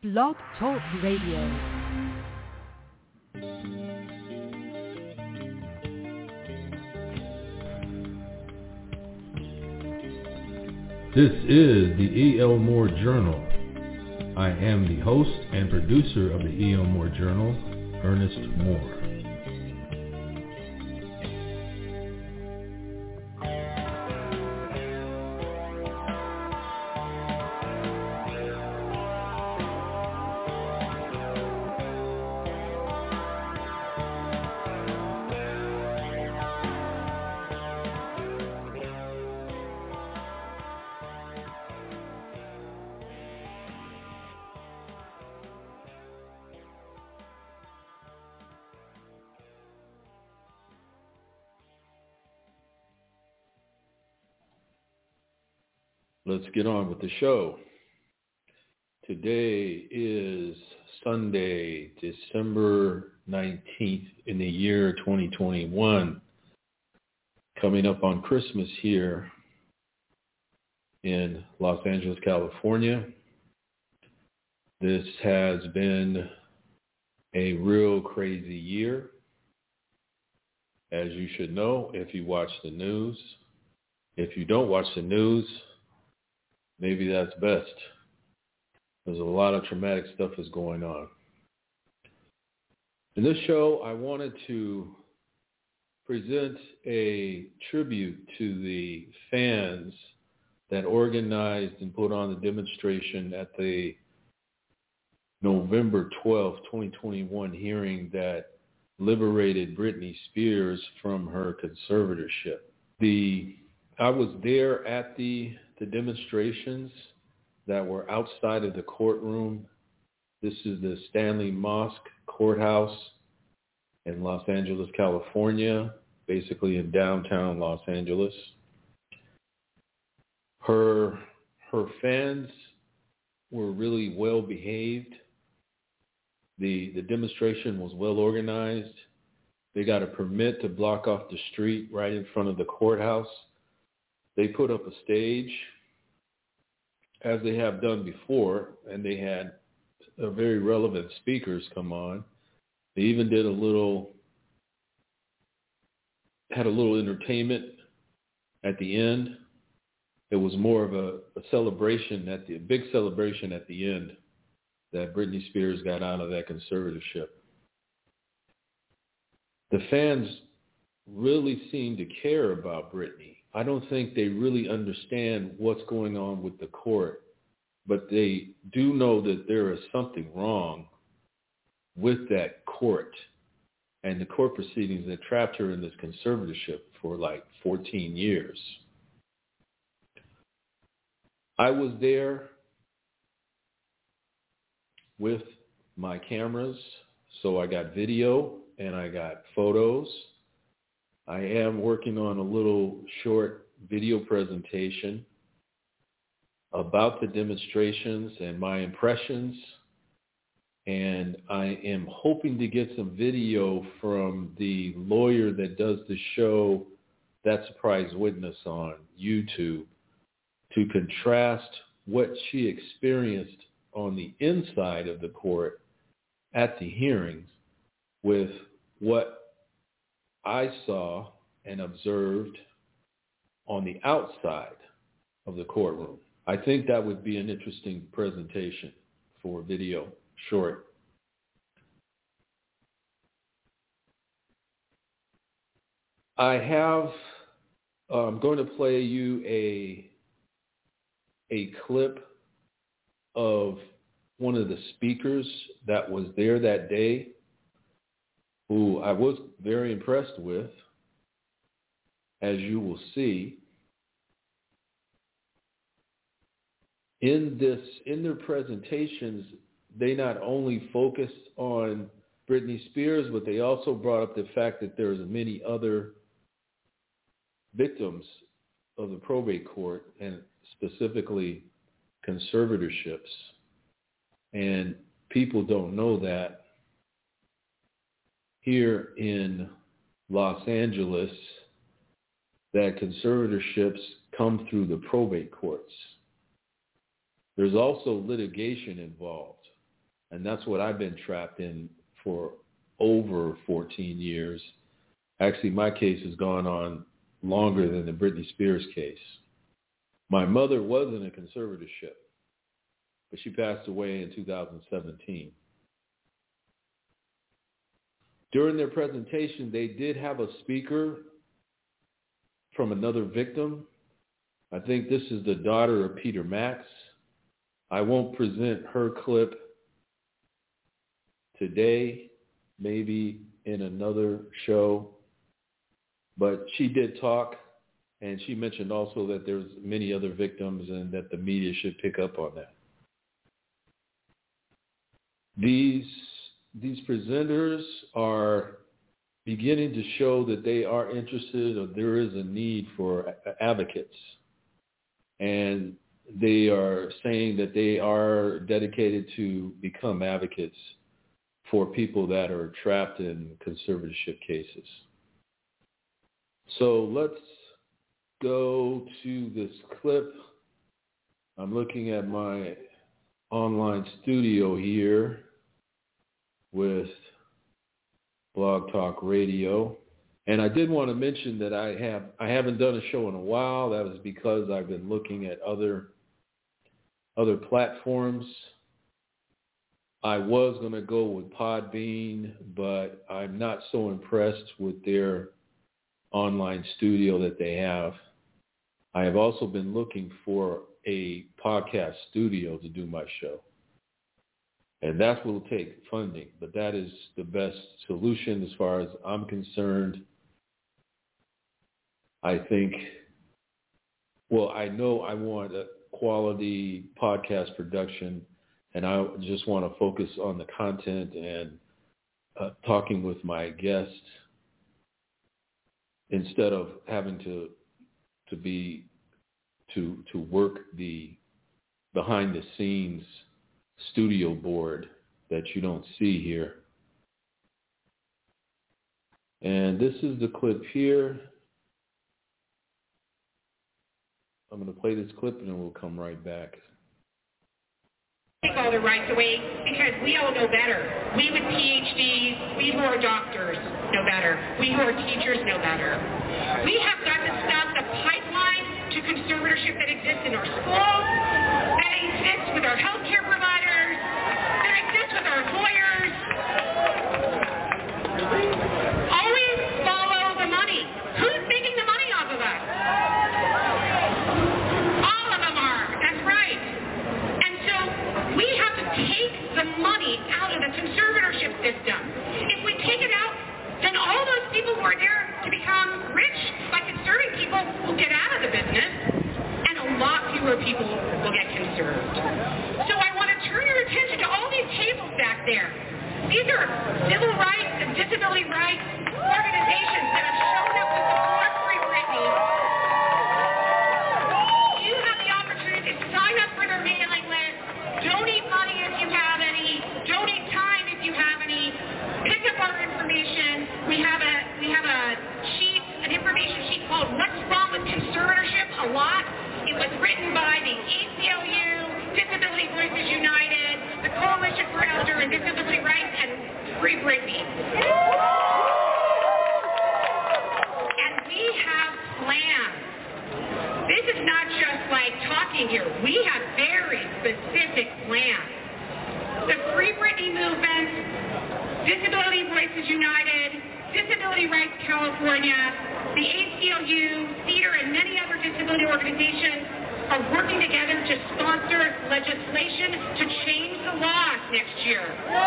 Blog Talk Radio. This is the E.L. Moore Journal. I am the host and producer of the E.L. Moore Journal, Ernest Moore. Let's get on with the show. Today is Sunday, December 19th in the year 2021. Coming up on Christmas here in Los Angeles, California. This has been a real crazy year, as you should know if you watch the news. If you don't watch the news, maybe that's best. There's a lot of traumatic stuff is going on. In this show, I wanted to present a tribute to the fans that organized and put on the demonstration at the November 12th, 2021 hearing that liberated Britney Spears from her conservatorship. I was there at the demonstrations that were outside of the courtroom. This is the Stanley Mosque Courthouse in Los Angeles, California, basically in downtown Los Angeles. Her fans were really well behaved. The demonstration was well organized. They got a permit to block off the street right in front of the courthouse. They put up a stage, as they have done before, and they had very relevant speakers come on. They even did a little entertainment at the end. It was more of a celebration a big celebration at the end that Britney Spears got out of that conservatorship. The fans really seem to care about Britney. I don't think they really understand what's going on with the court, but they do know that there is something wrong with that court and the court proceedings that trapped her in this conservatorship for like 14 years. I was there with my cameras, so I got video and I got photos. I am working on a little short video presentation about the demonstrations and my impressions. And I am hoping to get some video from the lawyer that does the show That Surprise Witness on YouTube to contrast what she experienced on the inside of the court at the hearings with what I saw and observed on the outside of the courtroom. I think that would be an interesting presentation for video, short. I'm going to play you a clip of one of the speakers that was there that day, who I was very impressed with, as you will see. In their presentations, they not only focused on Britney Spears, but they also brought up the fact that there's many other victims of the probate court, and specifically conservatorships. And people don't know that here in Los Angeles, that conservatorships come through the probate courts. There's also litigation involved. And that's what I've been trapped in for over 14 years. Actually, my case has gone on longer than the Britney Spears case. My mother was in a conservatorship, but she passed away in 2017. During their presentation, they did have a speaker from another victim. I think this is the daughter of Peter Max. I won't present her clip today, maybe in another show, but she did talk, and she mentioned also that there's many other victims and that the media should pick up on that. These presenters are beginning to show that they are interested, or there is a need for advocates. And they are saying that they are dedicated to become advocates for people that are trapped in conservatorship cases. So let's go to this clip. I'm looking at my online studio here with Blog Talk Radio. And I did want to mention that I haven't done a show in a while. That was because I've been looking at other platforms. I was going to go with Podbean, but I'm not so impressed with their online studio that they have. I have also been looking for a podcast studio to do my show. And that will take funding, but that is the best solution as far as I'm concerned. I think, I know I want a quality podcast production, and I just want to focus on the content and talking with my guests instead of having to work the behind the scenes studio board that you don't see here. And this is the clip here. I'm going to play this clip and then we'll come right back. Take all the rights away because we all know better. We with PhDs, we who are doctors know better. We who are teachers know better. We have got to stop the pipeline to conservatorship that exists in our schools, that exists with our healthcare providers, that exists with our lawyers. Always follow the money. Who's making the money off of us? All of them are. That's right. And so we have to take the money out of the conservatorship system. If we take it out, then all those people who are there to become rich by conserving people will get out of the business, and a lot fewer people will get conserved. So I want to turn your attention to all these tables back there. These are civil rights and disability rights organizations that have shown up to support Free Britney. You have the opportunity to sign up for their mailing list, donate money if you have any, donate time if you have any, pick up our information. We have a sheet, an information sheet called What's Wrong with Conservatorship? A lot. It was written by the ACLU, Disability Voices United, the Coalition for Elder and Disability Rights, and Free Britney. And we have plans. This is not just like talking here. We have very specific plans. The Free Britney movement, Disability Voices United, Disability Rights California, the ACLU, CEDAR, and many other disability organizations are working together to sponsor legislation to change the laws next year.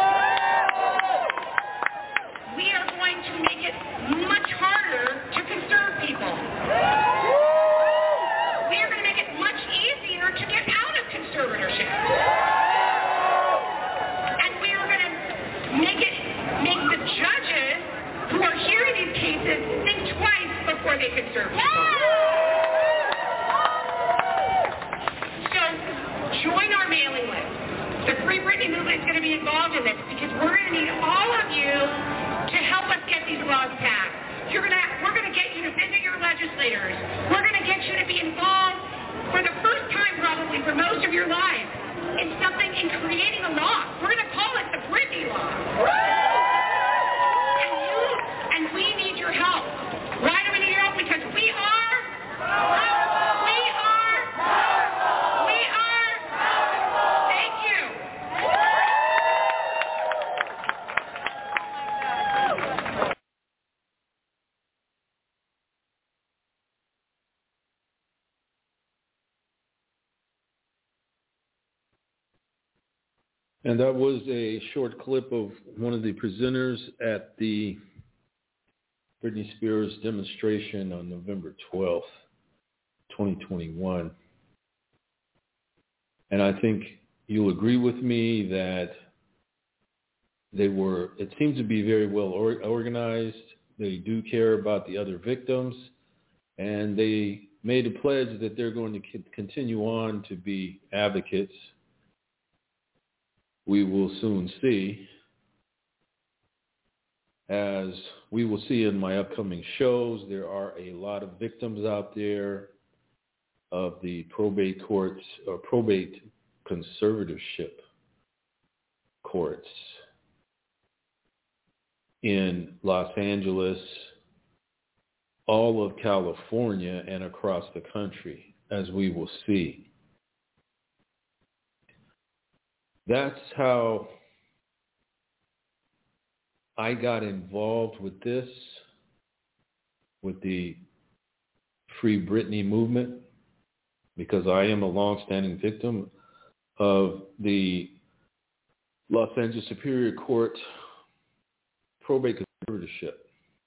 We are going to make it much harder to conserve people. We are going to make it much easier to get out of conservatorship. And we are going to make the judges who are hearing these cases think twice before they conserve people. So join our mailing list. The Free Britney movement is going to be involved in this because we're going to need all of you to help us get these laws passed. We're going to get you to visit your legislators. We're going to get you to be involved for the first time probably for most of your lives in creating a law. We're going to call it privacy law. And we need your help. Why do we need your help? Because we are thank you. And that was a short clip of one of the presenters at the Britney Spears demonstration on November 12th, 2021. And I think you'll agree with me that it seems to be very well organized. They do care about the other victims, and they made a pledge that they're going to continue on to be advocates. We will soon see, as we will see in my upcoming shows. There are a lot of victims out there of the probate courts or probate conservatorship courts in Los Angeles, all of California, and across the country, as we will see. That's how I got involved with this, with the Free Britney movement, because I am a longstanding victim of the Los Angeles Superior Court probate conservatorship.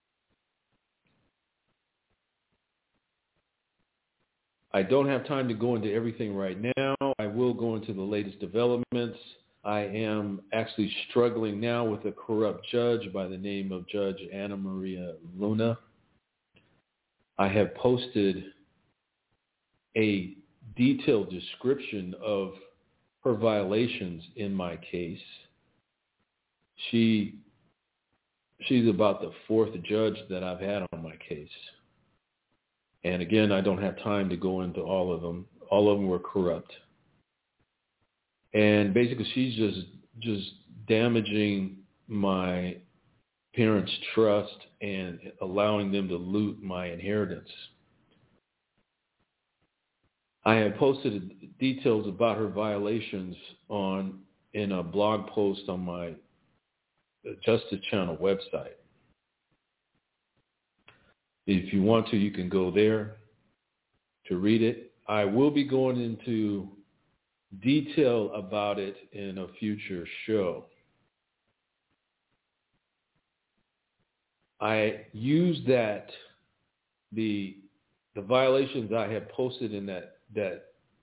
I don't have time to go into everything right now. I will go into the latest developments. I am actually struggling now with a corrupt judge by the name of Judge Ana Maria Luna. I have posted a detailed description of her violations in my case. She's about the fourth judge that I've had on my case. And again, I don't have time to go into all of them. All of them were corrupt. And basically, she's just damaging my parents' trust and allowing them to loot my inheritance. I have posted details about her violations in a blog post on my Justice Channel website. If you want to, you can go there to read it. I will be going into detail about it in a future show. I use the violations I have posted in that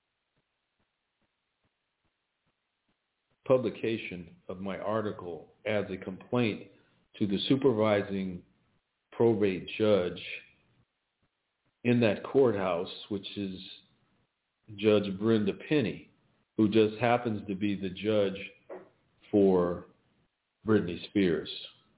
publication of my article as a complaint to the supervising probate judge in that courthouse, which is Judge Brenda Penny, who just happens to be the judge for Britney Spears.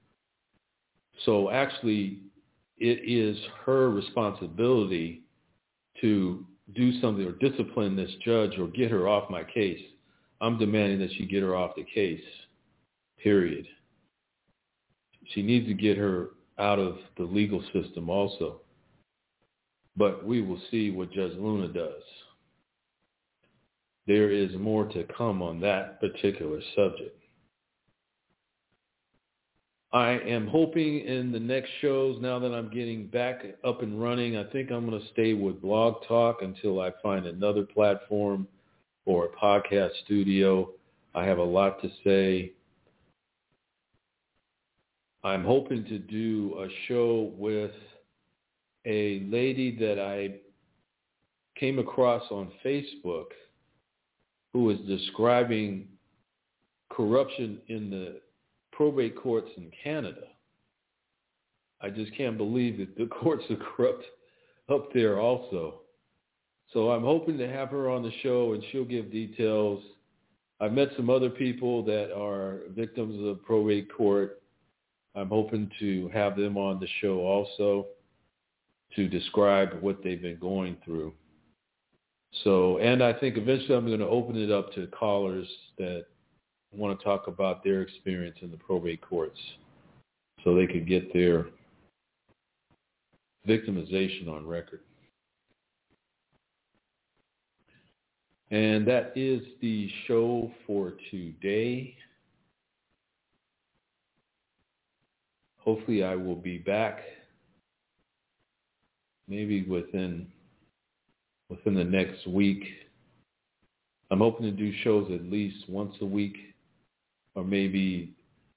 So actually, it is her responsibility to do something or discipline this judge or get her off my case. I'm demanding that she get her off the case, period. She needs to get her out of the legal system also. But we will see what Judge Luna does. There is more to come on that particular subject. I am hoping in the next shows, now that I'm getting back up and running, I think I'm going to stay with Blog Talk until I find another platform or a podcast studio. I have a lot to say. I'm hoping to do a show with a lady that I came across on Facebook who is describing corruption in the probate courts in Canada. I just can't believe that the courts are corrupt up there also. So I'm hoping to have her on the show and she'll give details. I've met some other people that are victims of probate court. I'm hoping to have them on the show also to describe what they've been going through. So, and I think eventually I'm going to open it up to callers that want to talk about their experience in the probate courts so they could get their victimization on record. And that is the show for today. Hopefully I will be back maybe within the next week. I'm hoping to do shows at least once a week or maybe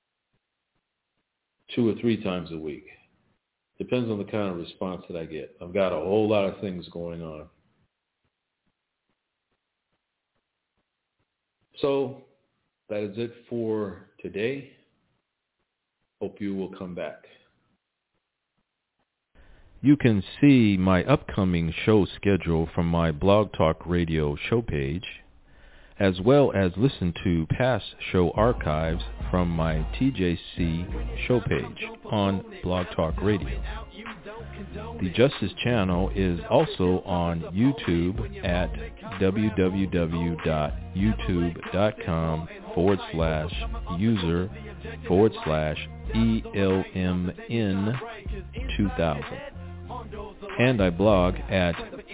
2 or 3 times a week. Depends on the kind of response that I get. I've got a whole lot of things going on. So that is it for today. Hope you will come back. You can see my upcoming show schedule from my Blog Talk Radio show page, as well as listen to past show archives from my TJC show page on Blog Talk Radio. The Justice Channel is also on YouTube at www.youtube.com/user/ELMN2000. And I blog at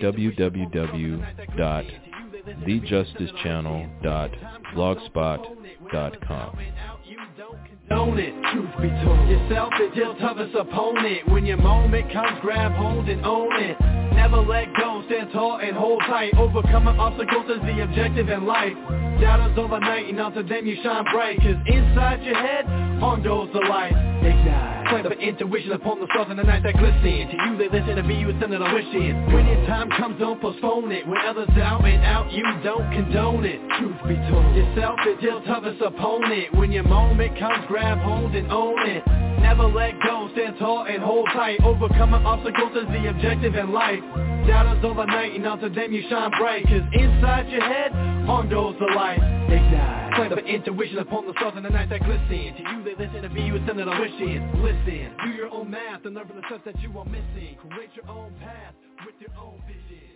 www.thejusticechannel.blogspot.com. Own it, truth be told. Yourself is your toughest opponent. When your moment comes, grab hold and own it. Never let go, stand tall and hold tight. Overcoming obstacles is the objective in life. Shadows overnight, and after them you shine bright. Cause inside your head, on goes the light. Ignite. Play the intuition upon the stars in the night that glisten. To you they listen, to me you send it a wishing. When your time comes, don't postpone it. When others out and out, you don't condone it. Truth be told. Yourself is your toughest opponent. When your moment comes, grab hold and own it. Never let go, stand tall and hold tight. Overcoming obstacles is the objective in life. Shadows overnight, and after them you shine bright. Cause inside your head, on goes the light. Ignite. Play the intuition upon the stars in the night that glisten. To you they listen, to me you send it a wishing. Listen, do your own math and learn from the stuff that you are missing. Create your own path with your own vision.